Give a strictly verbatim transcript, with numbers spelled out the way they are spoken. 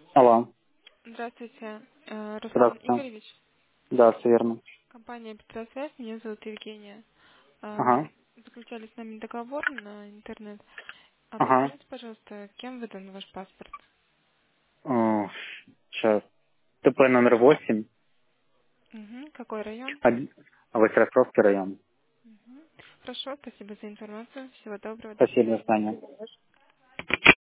Алло. Здравствуйте, э, Руслан Здравствуйте. Игоревич. Да, все верно. Компания Петросвязь, меня зовут Евгения. А, Вы Ага. за- заключали с нами договор на интернет. А Ага. подскажите, пожалуйста, кем выдан ваш паспорт? Сейчас. ТП номер восемь. Мгм. Какой район? Один. Василевский район. Мгм. Хорошо, спасибо за информацию. Всего доброго, до Спасибо, до свидания. свидания.